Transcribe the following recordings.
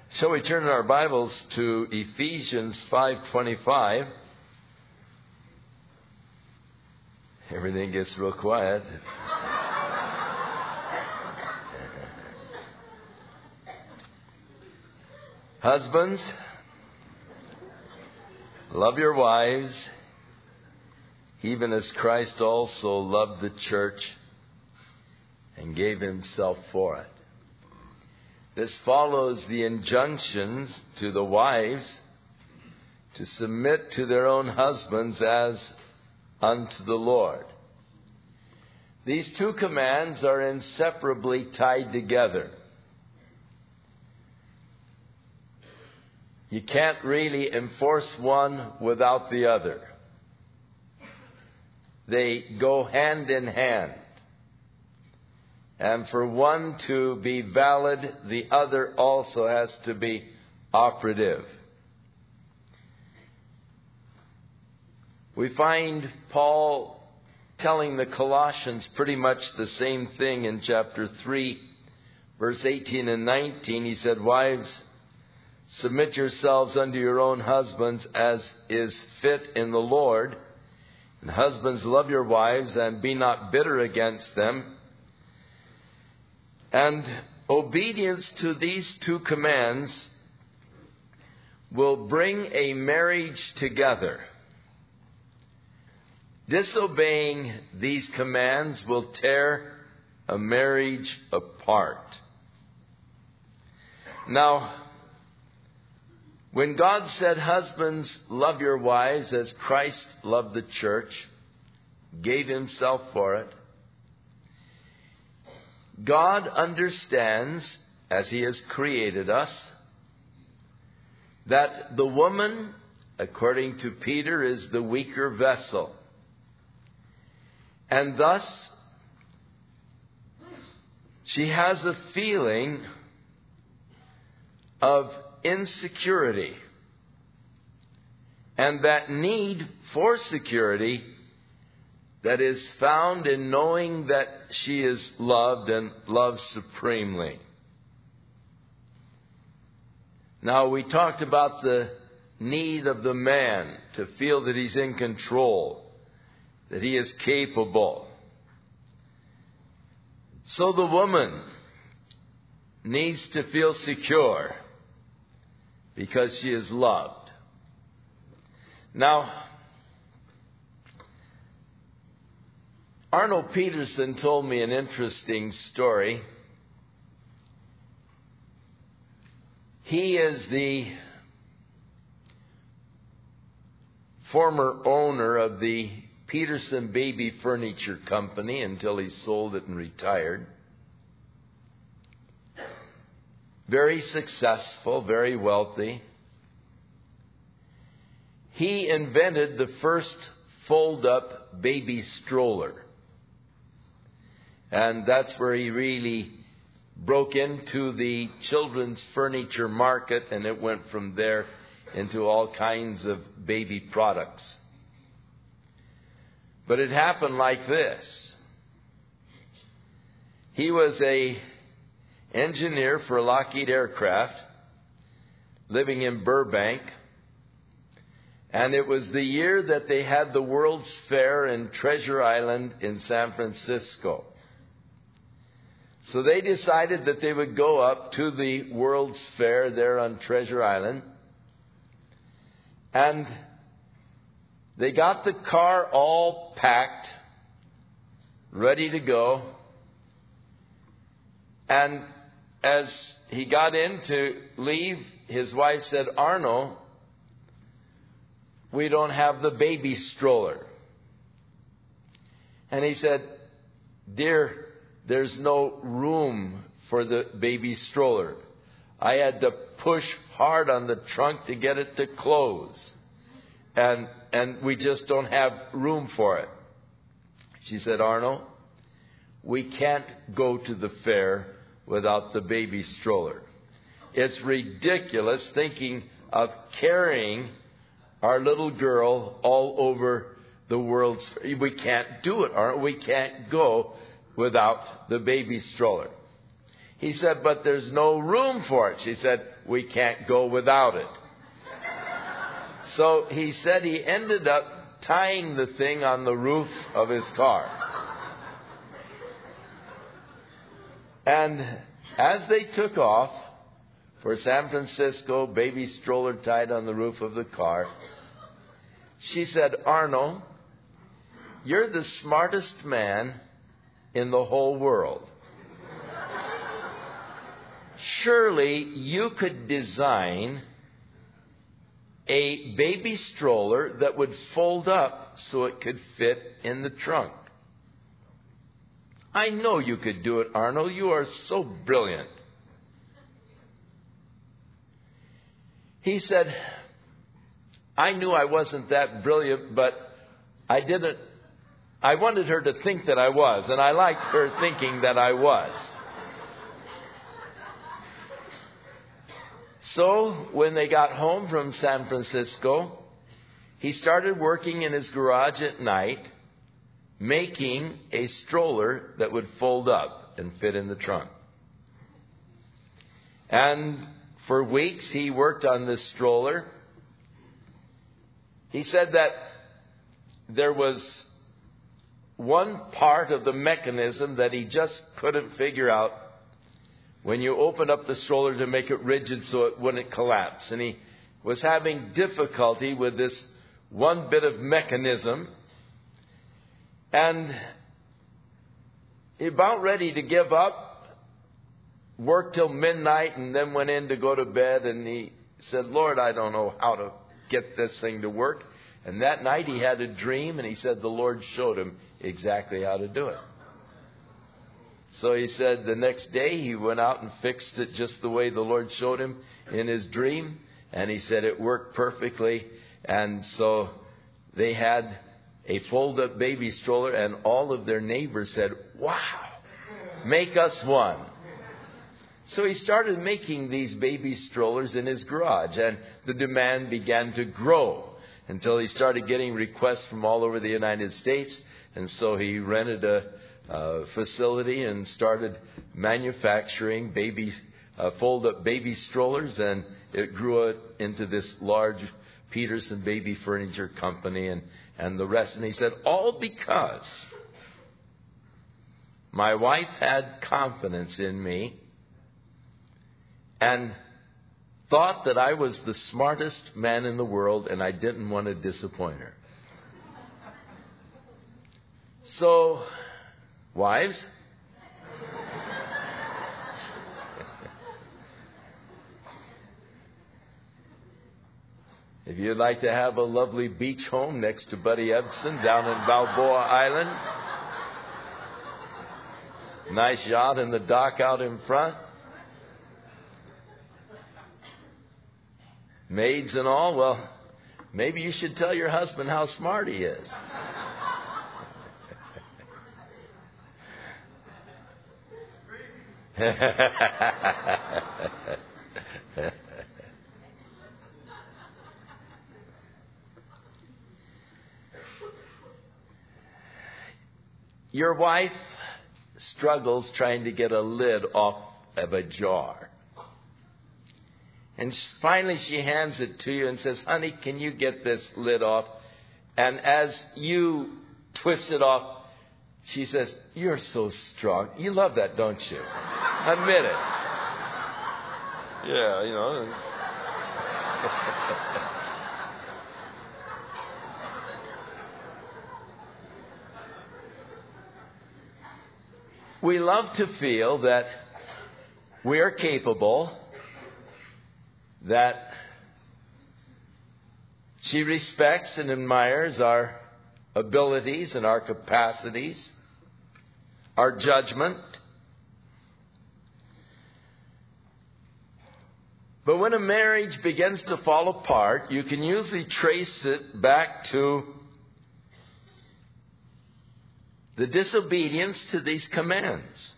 Shall we turn our Bibles to Ephesians 5:25? Everything gets real quiet. Husbands, love your wives, even as Christ also loved the church and gave himself for it. This follows the injunctions to the wives to submit to their own husbands as unto the Lord. These two commands are inseparably tied together. You can't really enforce one without the other. They go hand in hand. And for one to be valid, the other also has to be operative. We find Paul telling the Colossians pretty much the same thing in chapter 3, verse 18 and 19. He said, "Wives, submit yourselves unto your own husbands as is fit in the Lord. And husbands, love your wives and be not bitter against them. And obedience to these two commands will bring a marriage together. Disobeying these commands will tear a marriage apart." Now, when God said, "Husbands, love your wives as Christ loved the church, gave himself for it," God understands, as he has created us, that the woman, according to Peter, is the weaker vessel. And thus, she has a feeling of insecurity. And that need for security that is found in knowing that she is loved and loved supremely. Now, we talked about the need of the man to feel that he's in control, that he is capable. So the woman needs to feel secure because she is loved. Now, Arnold Peterson told me an interesting story. He is the former owner of the Peterson Baby Furniture Company until he sold it and retired. Very successful, very wealthy. He invented the first fold-up baby stroller. And that's where he really broke into the children's furniture market, and it went from there into all kinds of baby products. But it happened like this. He was an engineer for Lockheed Aircraft, living in Burbank. And it was the year that they had the World's Fair in Treasure Island in San Francisco. So they decided that they would go up to the World's Fair there on Treasure Island. And they got the car all packed, ready to go. And as he got in to leave, his wife said, "Arno, we don't have the baby stroller." And he said, "Dear, there's no room for the baby stroller. I had to push hard on the trunk to get it to close. And we just don't have room for it." She said, "Arno, we can't go to the fair without the baby stroller. It's ridiculous thinking of carrying our little girl all over the world's fair. We can't do it, Arno. We can't go without the baby stroller." He said, but there's no room for it. She said, we can't go without it. So he said he ended up tying the thing on the roof of his car. And as they took off for San Francisco, baby stroller tied on the roof of the car, she said, Arno, you're the smartest man in the whole world. Surely you could design a baby stroller that would fold up so it could fit in the trunk. I know you could do it, Arno. You are so brilliant. He said, I knew I wasn't that brilliant, but I wanted her to think that I was, and I liked her thinking that I was. So when they got home from San Francisco, he started working in his garage at night, making a stroller that would fold up and fit in the trunk. And for weeks he worked on this stroller. He said that there was one part of the mechanism that he just couldn't figure out when you open up the stroller to make it rigid so it wouldn't collapse. And he was having difficulty with this one bit of mechanism. And he about ready to give up, worked till midnight and then went in to go to bed. And he said, Lord, I don't know how to get this thing to work. And that night he had a dream, and he said the Lord showed him exactly how to do it. So he said the next day he went out and fixed it just the way the Lord showed him in his dream. And he said it worked perfectly. And so they had a fold-up baby stroller, and all of their neighbors said, wow, make us one. So he started making these baby strollers in his garage, and the demand began to grow until he started getting requests from all over the United States. And so he rented a facility and started manufacturing fold-up baby strollers, and it grew into this large Peterson Baby Furniture Company and the rest. And he said, all because my wife had confidence in me and thought that I was the smartest man in the world, and I didn't want to disappoint her. So, wives, if you'd like to have a lovely beach home next to Buddy Ebsen down in Balboa Island, nice yacht in the dock out in front, maids and all, well, maybe you should tell your husband how smart he is. Your wife struggles trying to get a lid off of a jar. And finally she hands it to you and says, honey, can you get this lid off? And as you twist it off, she says, you're so strong. You love that, don't you? Admit it. Yeah, you know. We love to feel that we are capable, that she respects and admires our abilities and our capacities, our judgment. But when a marriage begins to fall apart, you can usually trace it back to the disobedience to these commands.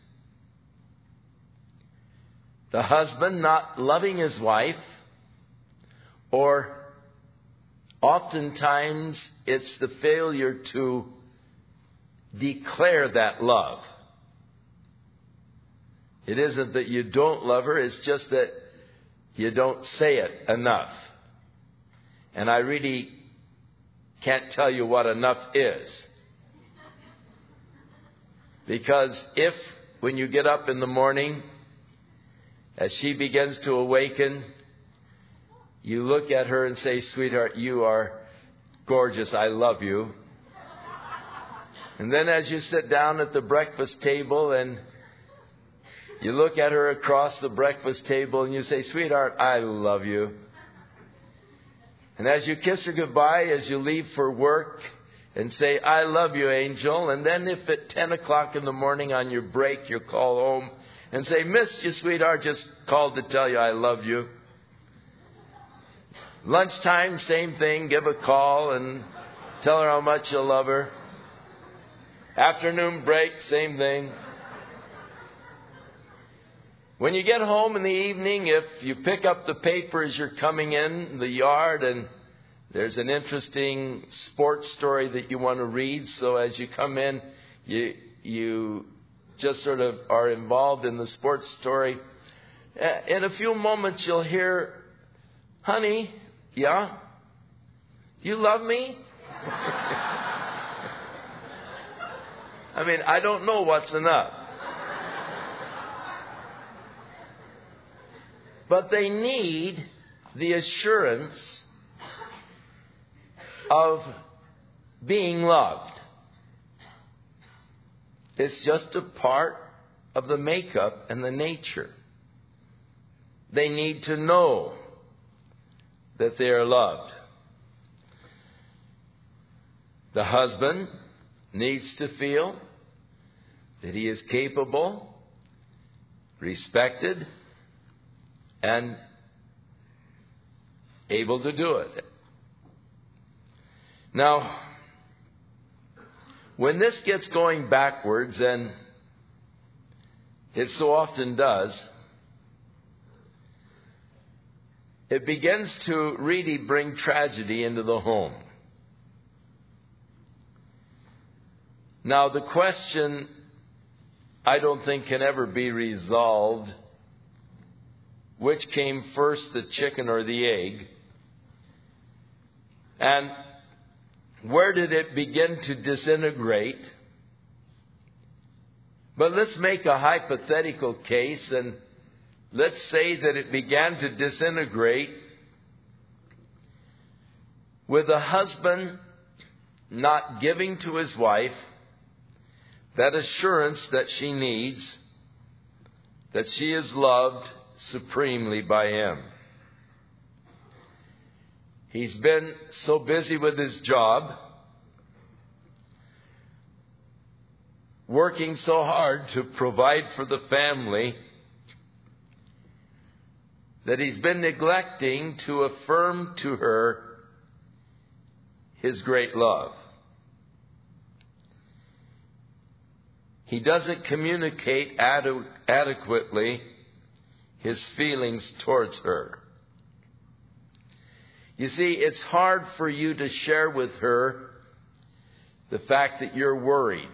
The husband not loving his wife, or oftentimes it's the failure to declare that love. It isn't that you don't love her, it's just that you don't say it enough. And I really can't tell you what enough is. Because if, when you get up in the morning, as she begins to awaken, you look at her and say, "Sweetheart, you are gorgeous. I love you." And then as you sit down at the breakfast table and you look at her across the breakfast table and you say, "Sweetheart, I love you." And as you kiss her goodbye, as you leave for work, and say, "I love you, Angel." And then if at 10 o'clock in the morning on your break you call home and say, "Missed you, sweetheart, just called to tell you I love you." Lunchtime, same thing, give a call and tell her how much you love her. Afternoon break, same thing. When you get home in the evening, if you pick up the paper as you're coming in the yard and there's an interesting sports story that you want to read, so as you come in, you just sort of are involved in the sports story. In a few moments you'll hear, "Honey, yeah? Do you love me?" I mean, I don't know what's enough. But they need the assurance of being loved. It's just a part of the makeup and the nature. They need to know that they are loved. The husband needs to feel that he is capable, respected, and able to do it. Now, when this gets going backwards, and it so often does, it begins to really bring tragedy into the home. Now, the question, I don't think, can ever be resolved: which came first, the chicken or the egg? And where did it begin to disintegrate? But let's make a hypothetical case, and let's say that it began to disintegrate with a husband not giving to his wife that assurance that she needs, that she is loved supremely by him. He's been so busy with his job, working so hard to provide for the family, that he's been neglecting to affirm to her his great love. He doesn't communicate adequately his feelings towards her. You see, it's hard for you to share with her the fact that you're worried,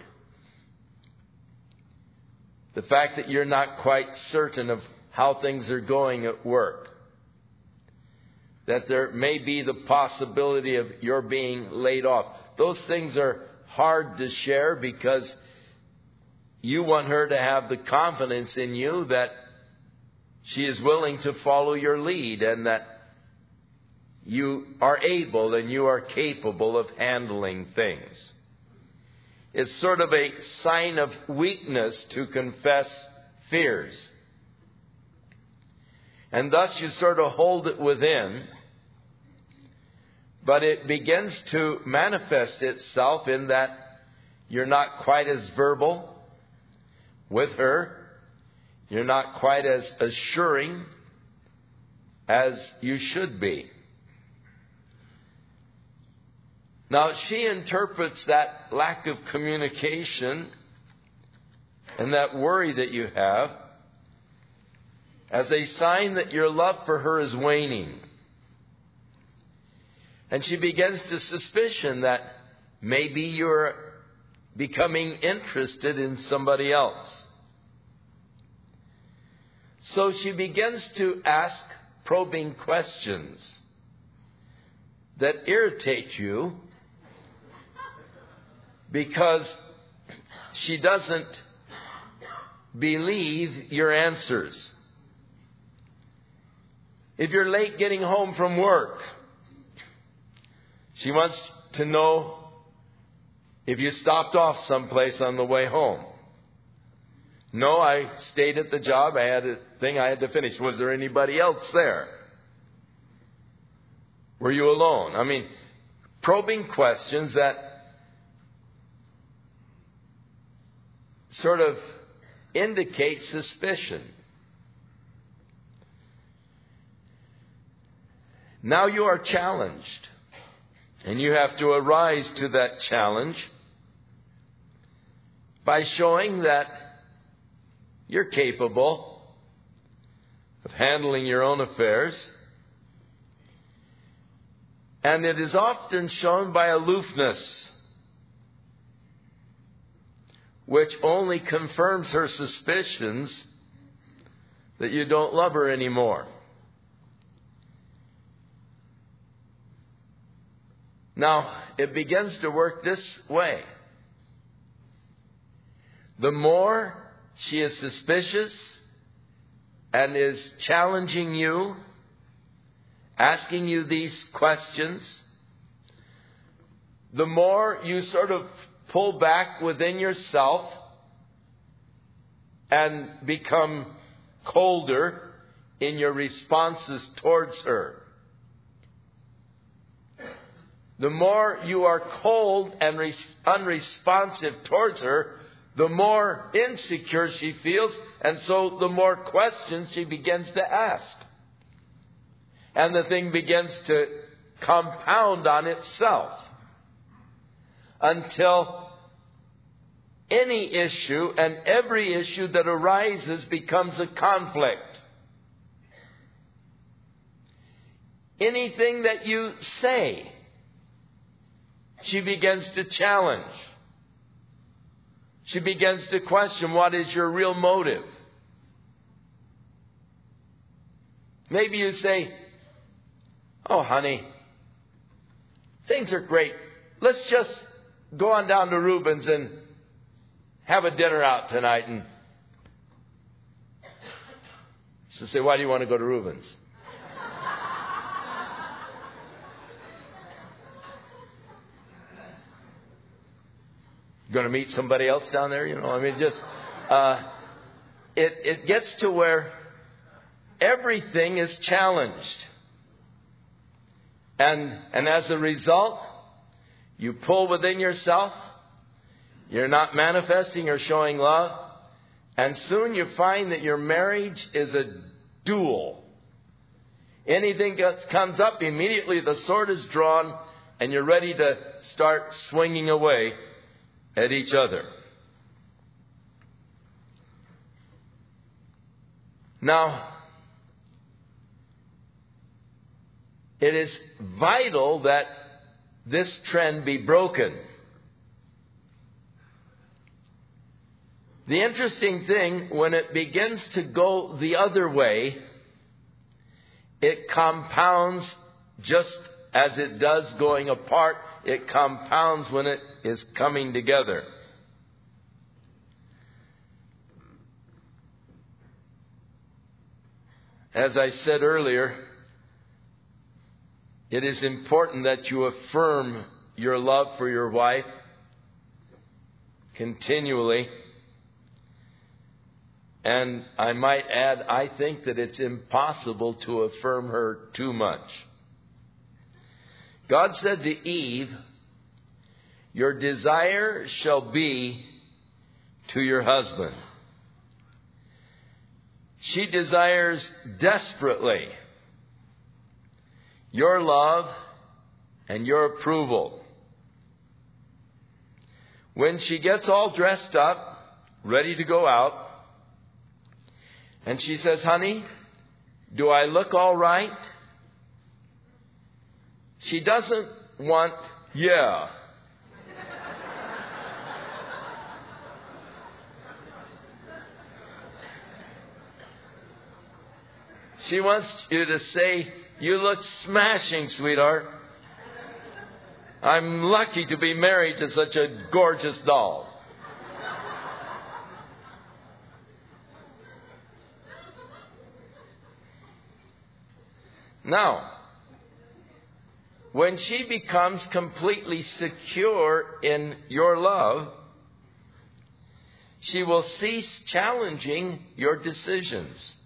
the fact that you're not quite certain of how things are going at work, that there may be the possibility of your being laid off. Those things are hard to share because you want her to have the confidence in you that she is willing to follow your lead and that you are able and you are capable of handling things. It's sort of a sign of weakness to confess fears. And thus you sort of hold it within, but it begins to manifest itself in that you're not quite as verbal with her. You're not quite as assuring as you should be. Now, she interprets that lack of communication and that worry that you have as a sign that your love for her is waning. And she begins to suspicion that maybe you're becoming interested in somebody else. So she begins to ask probing questions that irritate you because she doesn't believe your answers. If you're late getting home from work, she wants to know if you stopped off someplace on the way home. No, I stayed at the job. I had a thing I had to finish. Was there anybody else there? Were you alone? I mean, probing questions that sort of indicate suspicion. Now you are challenged, and you have to arise to that challenge by showing that you're capable of handling your own affairs. And it is often shown by aloofness, which only confirms her suspicions that you don't love her anymore. Now, it begins to work this way. The more she is suspicious and is challenging you, asking you these questions, the more you sort of pull back within yourself and become colder in your responses towards her. The more you are cold and unresponsive towards her, the more insecure she feels, and so the more questions she begins to ask. And the thing begins to compound on itself until any issue and every issue that arises becomes a conflict. Anything that you say, she begins to challenge. She begins to question, what is your real motive? Maybe you say, oh, honey, things are great. Let's just go on down to Reuben's and have a dinner out tonight. And she'll say, why do you want to go to Reuben's? Going to meet somebody else down there? It gets to where everything is challenged. And as a result, you pull within yourself. You're not manifesting or showing love. And soon you find that your marriage is a duel. Anything that comes up, immediately the sword is drawn and you're ready to start swinging away at each other. Now, it is vital that this trend be broken. The interesting thing, when it begins to go the other way, it compounds just as it does going apart. It compounds when it is coming together. As I said earlier, it is important that you affirm your love for your wife continually. And I might add, I think that it's impossible to affirm her too much. God said to Eve, your desire shall be to your husband. She desires desperately your love and your approval. When she gets all dressed up, ready to go out, and she says, honey, do I look all right? She doesn't want, yeah. She wants you to say, "You look smashing, sweetheart. I'm lucky to be married to such a gorgeous doll." Now, when she becomes completely secure in your love, she will cease challenging your decisions.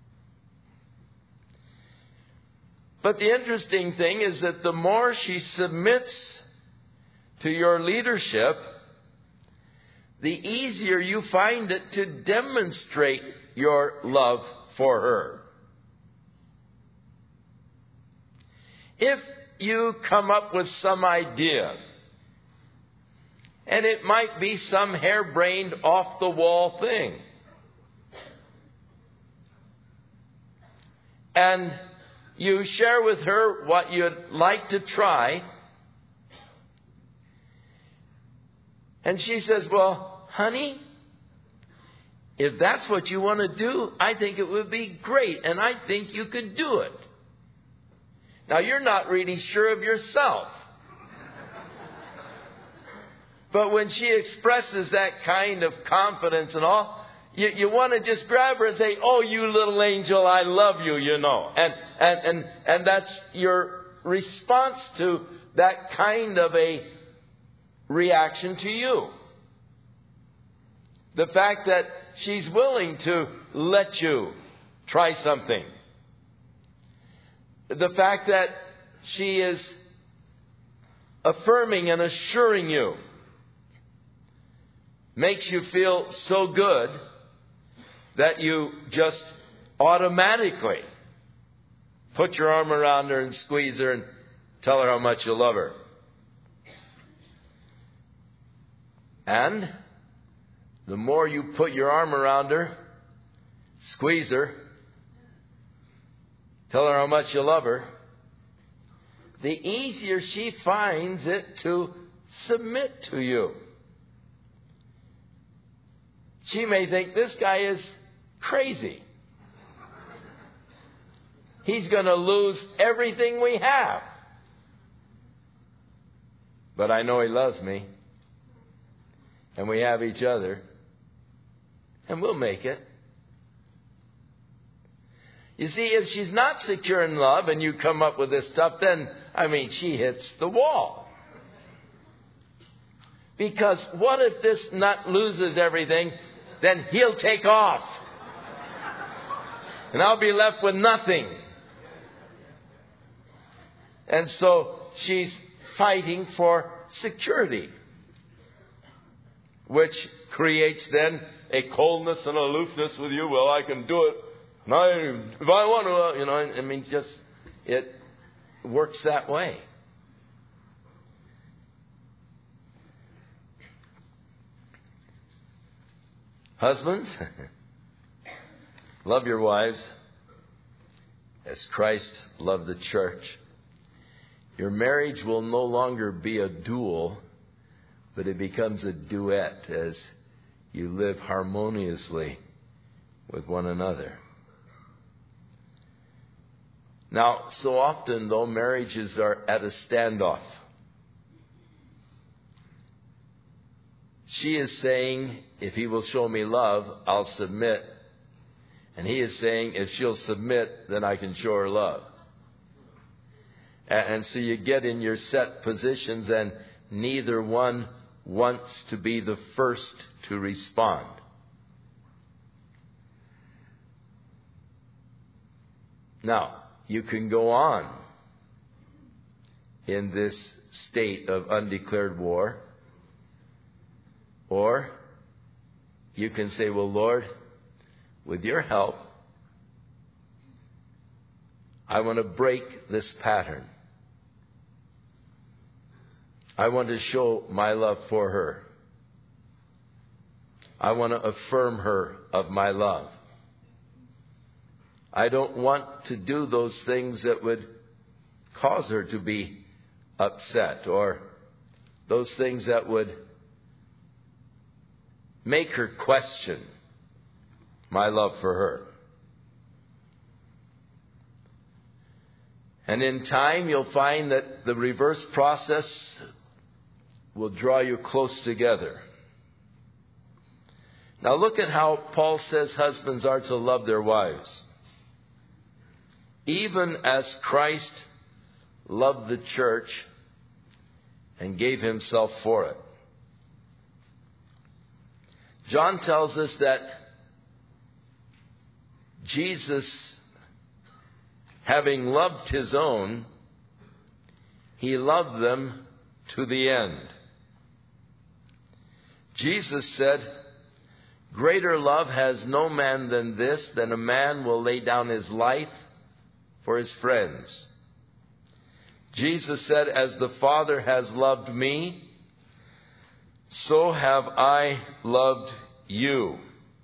But the interesting thing is that the more she submits to your leadership, the easier you find it to demonstrate your love for her. If you come up with some idea, and it might be some harebrained, off-the-wall thing, and you share with her what you'd like to try, and she says, "Well, honey, if that's what you want to do, I think it would be great, and I think you could do it." Now, you're not really sure of yourself. But when she expresses that kind of confidence and all, you want to just grab her and say, "Oh, you little angel, I love you, you know." And that's your response to that kind of a reaction to you. The fact that she's willing to let you try something. The fact that she is affirming and assuring you makes you feel so good that you just automatically put your arm around her and squeeze her and tell her how much you love her. And the more you put your arm around her, squeeze her, tell her how much you love her, the easier she finds it to submit to you. She may think this guy is crazy. He's going to lose everything we have. But I know he loves me. And we have each other. And we'll make it. You see, if she's not secure in love and you come up with this stuff, then, she hits the wall. Because what if this nut loses everything? Then he'll take off. And I'll be left with nothing. And so she's fighting for security, which creates then a coldness and aloofness with you. Well, I can do it. And if I want to, it works that way. Husbands, love your wives as Christ loved the church. Your marriage will no longer be a duel, but it becomes a duet as you live harmoniously with one another. Now, so often, though, marriages are at a standoff. She is saying, if he will show me love, I'll submit. And he is saying, if she'll submit, then I can show her love. And so you get in your set positions, and neither one wants to be the first to respond. Now, you can go on in this state of undeclared war. Or you can say, well, Lord, with your help, I want to break this pattern. I want to show my love for her. I want to affirm her of my love. I don't want to do those things that would cause her to be upset, or those things that would make her question my love for her. And in time, you'll find that the reverse process will draw you close together. Now look at how Paul says husbands are to love their wives. Even as Christ loved the church and gave himself for it. John tells us that Jesus, having loved his own, he loved them to the end. Jesus said, "Greater love has no man than this, than a man will lay down his life for his friends." Jesus said, "As the Father has loved me, so have I loved you."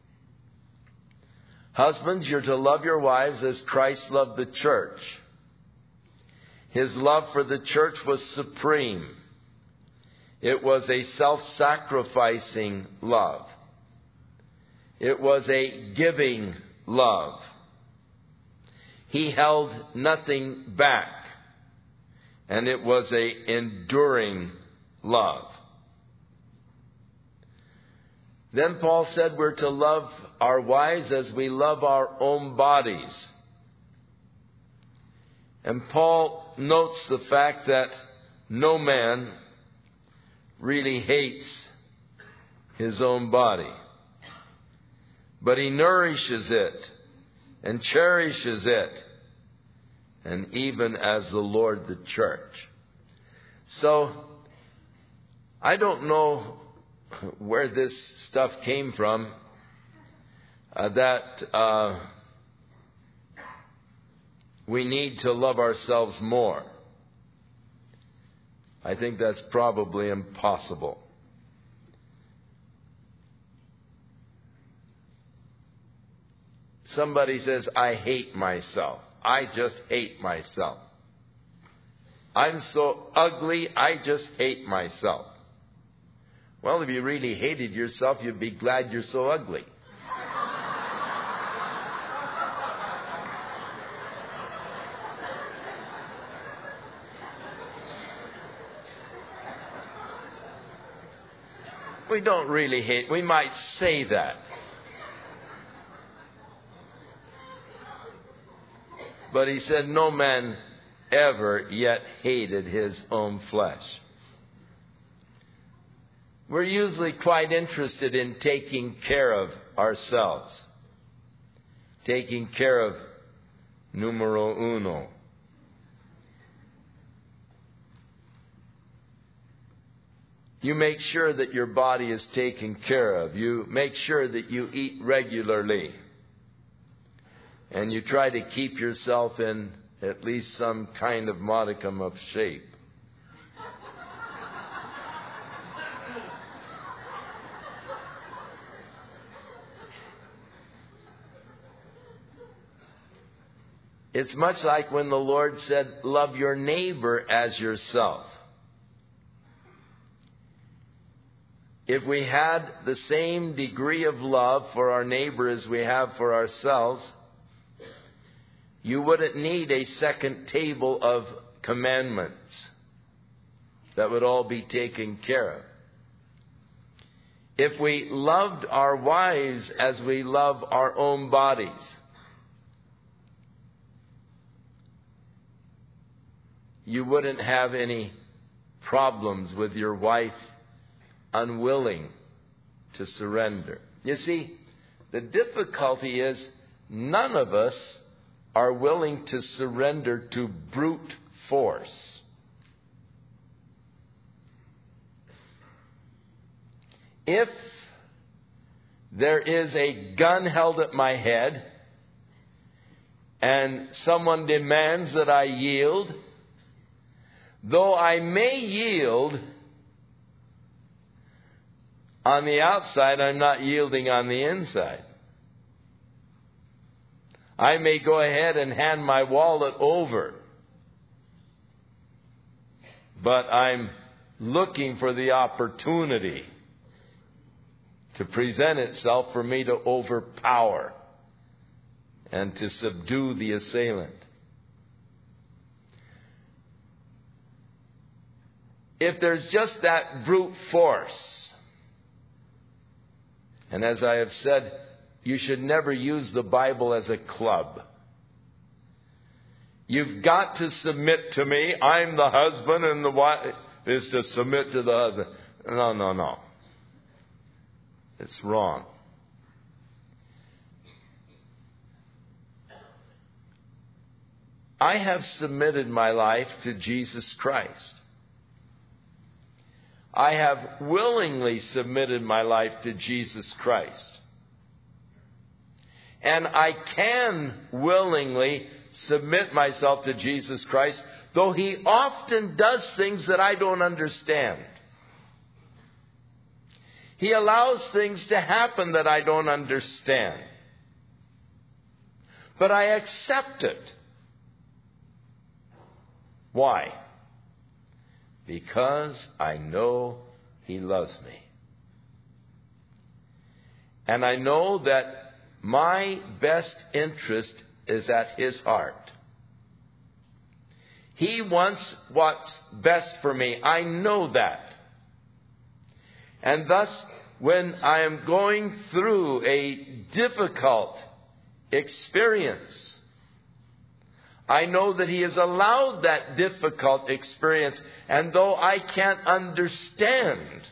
Husbands, you're to love your wives as Christ loved the church. His love for the church was supreme. It was a self-sacrificing love. It was a giving love. He held nothing back. And it was an enduring love. Then Paul said we're to love our wives as we love our own bodies. And Paul notes the fact that no man really hates his own body, but he nourishes it and cherishes it, and even as the Lord the church. So, I don't know where this stuff came from, that we need to love ourselves more. I think that's probably impossible. Somebody says, "I hate myself. I just hate myself. I'm so ugly, I just hate myself." Well, if you really hated yourself, you'd be glad you're so ugly. We don't really hate. We might say that. But he said, no man ever yet hated his own flesh. We're usually quite interested in taking care of ourselves. Taking care of numero uno. You make sure that your body is taken care of. You make sure that you eat regularly. And you try to keep yourself in at least some kind of modicum of shape. It's much like when the Lord said, love your neighbor as yourself. If we had the same degree of love for our neighbor as we have for ourselves, you wouldn't need a second table of commandments that would all be taken care of. If we loved our wives as we love our own bodies, you wouldn't have any problems with your wife unwilling to surrender. You see, the difficulty is none of us are willing to surrender to brute force. If there is a gun held at my head and someone demands that I yield, though I may yield, on the outside, I'm not yielding on the inside. I may go ahead and hand my wallet over, but I'm looking for the opportunity to present itself for me to overpower and to subdue the assailant. if there's just that brute force, and as I have said, you should never use the Bible as a club. You've got to submit to me. I'm the husband, and the wife is to submit to the husband. No. It's wrong. I have submitted my life to Jesus Christ. I have willingly submitted my life to Jesus Christ. And I can willingly submit myself to Jesus Christ, though He often does things that I don't understand. He allows things to happen that I don't understand. But I accept it. Why? Because I know He loves me. And I know that my best interest is at His heart. He wants what's best for me. I know that. And thus, when I am going through a difficult experience, I know that He has allowed that difficult experience. And though I can't understand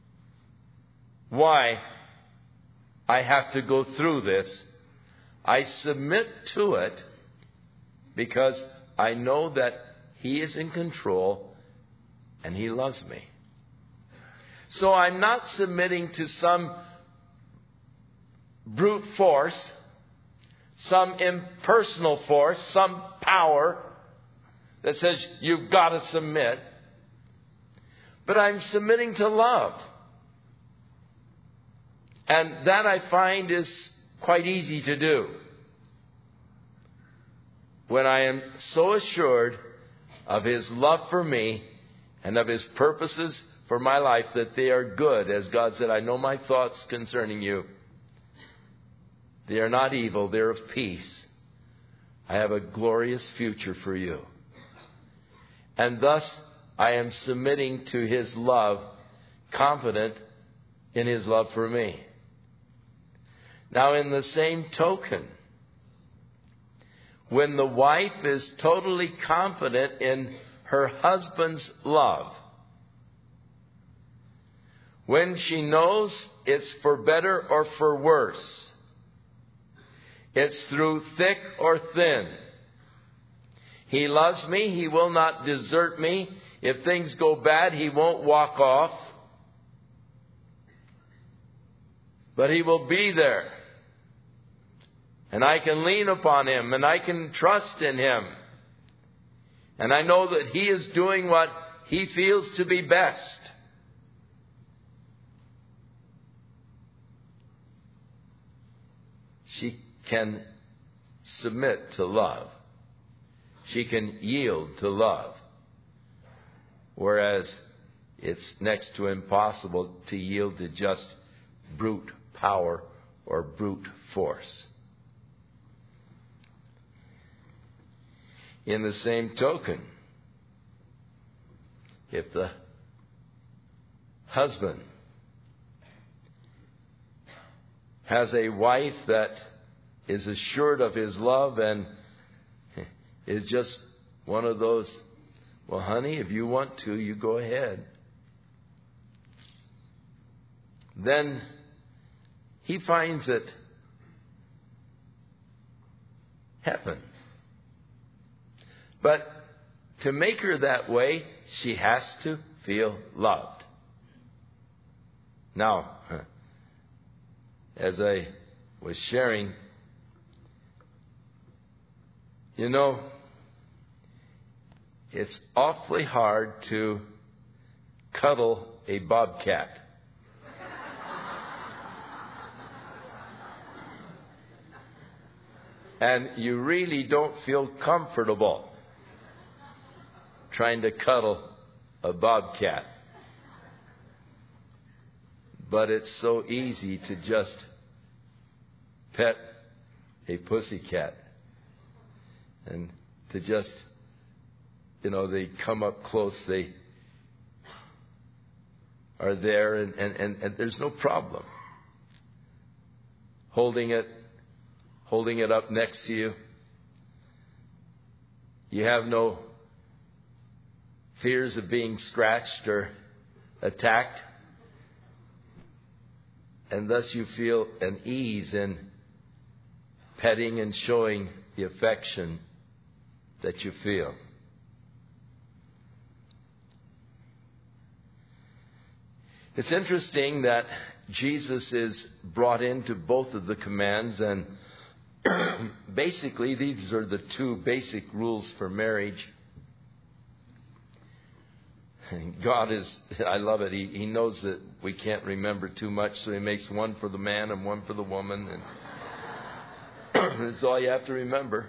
why I have to go through this, I submit to it because I know that He is in control and He loves me. So I'm not submitting to some brute force, some impersonal force, some power that says you've got to submit. But I'm submitting to love. And that I find is quite easy to do when I am so assured of His love for me and of His purposes for my life that they are good. As God said, I know my thoughts concerning you. They are not evil, they're of peace. I have a glorious future for you. And thus I am submitting to His love, confident in His love for me. Now, in the same token, when the wife is totally confident in her husband's love, when she knows it's for better or for worse, it's through thick or thin, He loves me, He will not desert me. If things go bad, He won't walk off, but He will be there. And I can lean upon Him, and I can trust in Him. And I know that He is doing what He feels to be best. She can submit to love. She can yield to love. Whereas it's next to impossible to yield to just brute power or brute force. In the same token, if the husband has a wife that is assured of his love and is just one of those, well, honey, if you want to, you go ahead, then he finds it heaven. But to make her that way, she has to feel loved. Now, as I was sharing, you know, it's awfully hard to cuddle a bobcat. And you really don't feel comfortable trying to cuddle a bobcat. But it's so easy to just pet a pussycat. And to just, they come up close, they are there, and there's no problem. Holding it up next to you. You have no fears of being scratched or attacked. And thus you feel an ease in petting and showing the affection that you feel. It's interesting that Jesus is brought into both of the commands, and basically these are the two basic rules for marriage. God is, I love it, He knows that we can't remember too much, so He makes one for the man and one for the woman, and that's all you have to remember.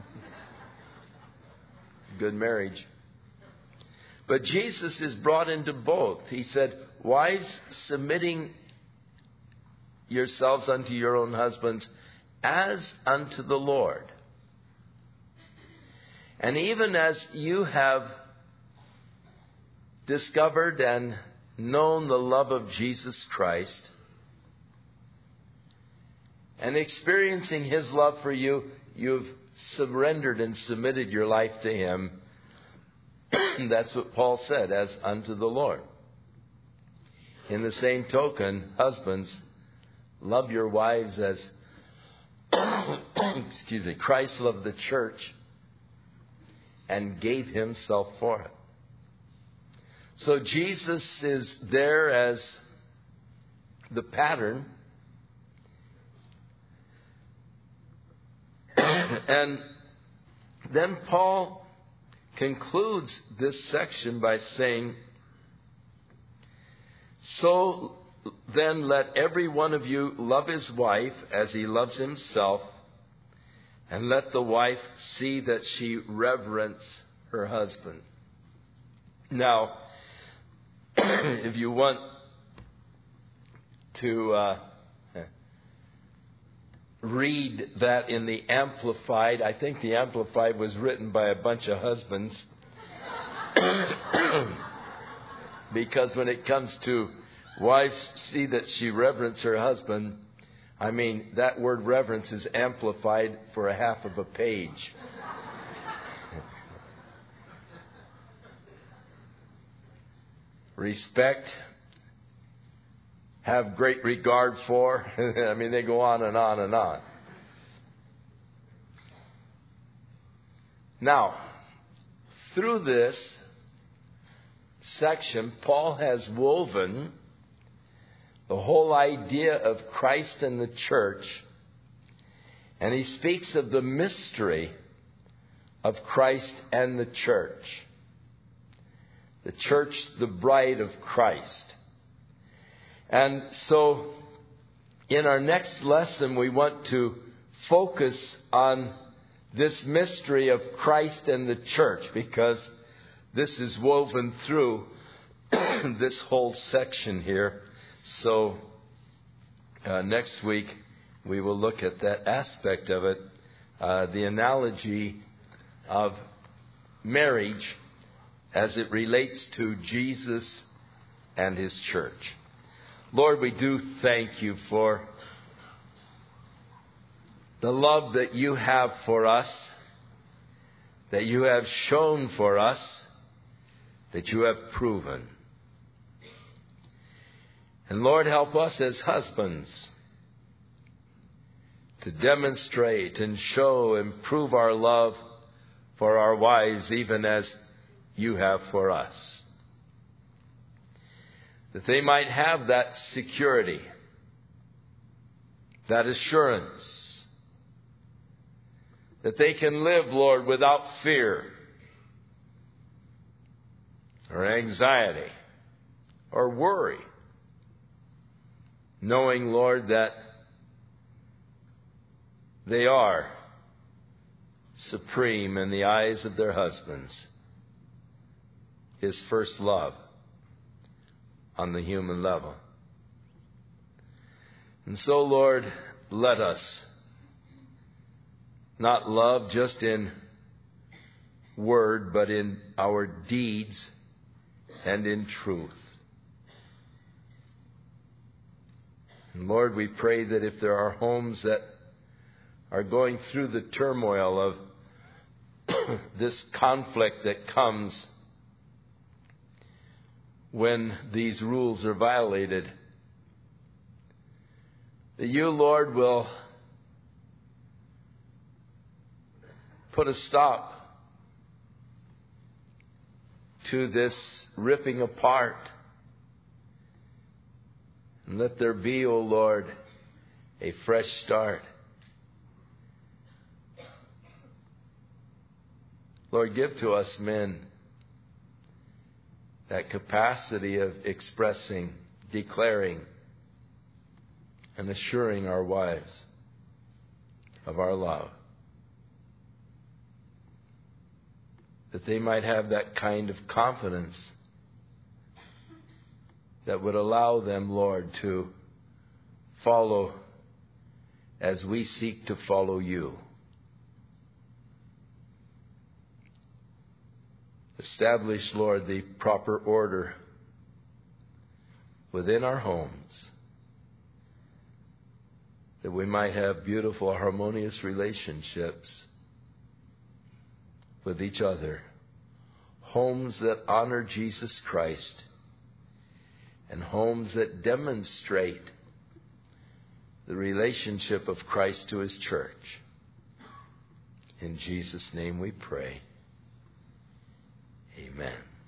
Good marriage. But Jesus is brought into both. He said, wives, submitting yourselves unto your own husbands as unto the Lord. And even as you have discovered and known the love of Jesus Christ and experiencing His love for you, you've surrendered and submitted your life to Him. That's what Paul said, as unto the Lord. In the same token, husbands, love your wives as Christ loved the church and gave Himself for it. So Jesus is there as the pattern. And then Paul concludes this section by saying, so then let every one of you love his wife as he loves himself, and let the wife see that she reverence her husband. Now, if you want to read that in the Amplified, I think the Amplified was written by a bunch of husbands. Because when it comes to wives see that she reverence her husband, I mean, that word reverence is amplified for a half of a page. Respect, have great regard for. I mean, they go on and on and on. Now, through this section, Paul has woven the whole idea of Christ and the church, and he speaks of the mystery of Christ and the church. The church, the bride of Christ. And so, in our next lesson, we want to focus on this mystery of Christ and the church, because this is woven through this whole section here. So, next week, we will look at that aspect of it, the analogy of marriage as it relates to Jesus and His church. Lord, we do thank You for the love that You have for us, that You have shown for us, that You have proven. And Lord, help us as husbands to demonstrate and show and prove our love for our wives, even as You have for us. That they might have that security, that assurance, that they can live, Lord, without fear or anxiety or worry, knowing, Lord, that they are supreme in the eyes of their husbands, His first love on the human level. And so, Lord, let us not love just in word, but in our deeds and in truth. And Lord, we pray that if there are homes that are going through the turmoil of this conflict that comes when these rules are violated, that you, Lord, will put a stop to this ripping apart. And let there be, O Lord, a fresh start. Lord, give to us men that capacity of expressing, declaring, and assuring our wives of our love. That they might have that kind of confidence that would allow them, Lord, to follow as we seek to follow you. Establish, Lord, the proper order within our homes, that we might have beautiful, harmonious relationships with each other. Homes that honor Jesus Christ, and homes that demonstrate the relationship of Christ to His church. In Jesus' name we pray. Amen.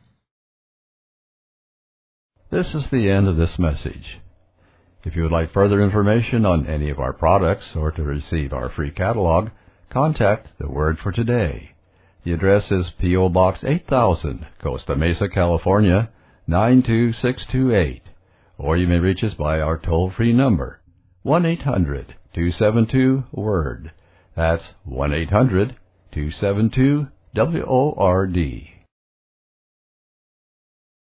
This is the end of this message. If you would like further information on any of our products or to receive our free catalog, contact The Word for Today. The address is P.O. Box 8000, Costa Mesa, California, 92628. Or you may reach us by our toll-free number, 1-800-272-WORD. That's 1-800-272-WORD.